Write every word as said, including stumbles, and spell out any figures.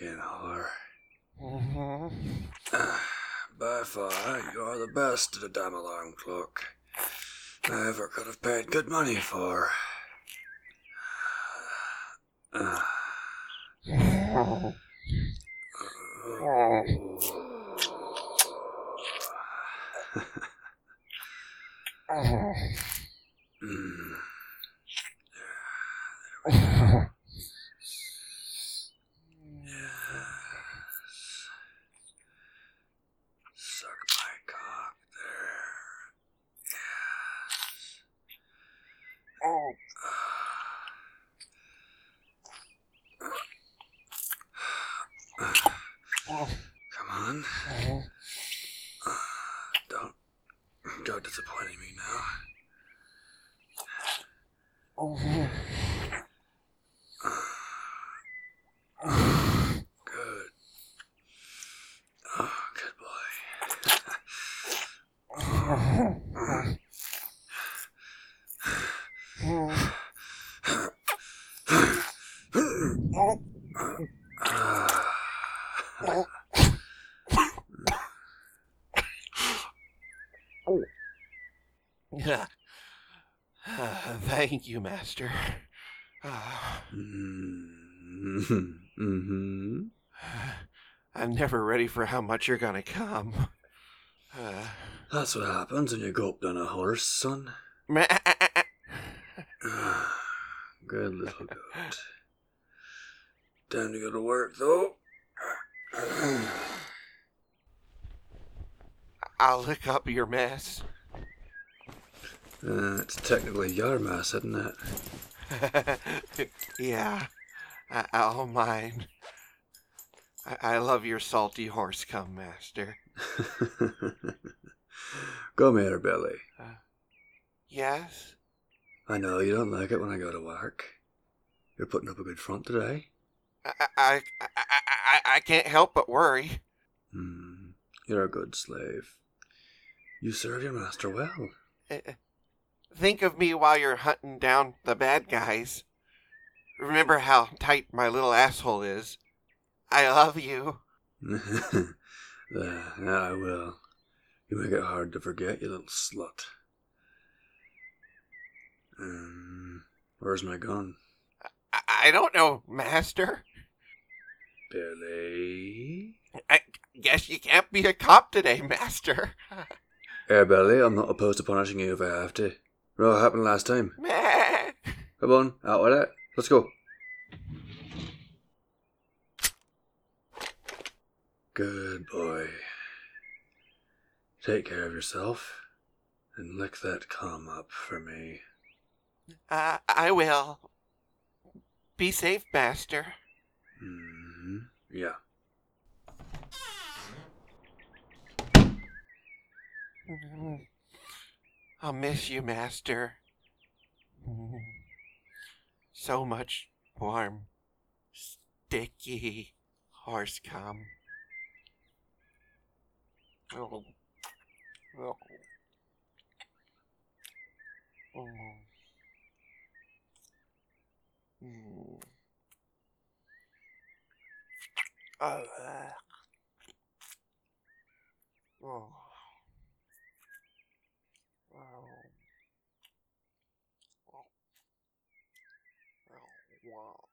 fucking whore. Mm-hmm. By far, you're the best at a damn alarm clock I ever could have paid good money for. Uh, mm. Yes. Suck my cock there. Yes. Come on. Don't go disappointing me now. Good. Oh, good boy. Thank you, Master. Mm-hmm. I'm never ready for how much you're gonna come. Uh, That's what happens when you go up on a horse, son. Good little goat. Time to go to work, though. I'll lick up your mess. Uh, it's technically your mess, isn't it? Yeah, I- I'll mind. I-, I love your salty horse cum, Master. Come here, Billy. Uh, yes? I know you don't like it when I go to work. You're putting up a good front today. I I I I, I, I can't help but worry. Hmm. You're a good slave. You serve your master well. Uh, think of me while you're hunting down the bad guys. Remember how tight my little asshole is. I love you. Yeah, I will. You make it hard to forget, you little slut. Um, where's my gun? I, I don't know, Master. Billy? I guess you can't be a cop today, Master. Here, Billy, I'm not opposed to punishing you if I have to. What happened last time? Come on, out with it. Let's go. Good boy. Take care of yourself and lick that cum up for me. Uh, I will. Be safe, Master. Mm-hmm. Yeah. I'll miss you, Master. So much warm, sticky horse cum. Oh. Oh. Oh. Mm. Oh. Uh. Oh. Oh. Oh. Oh. Wow.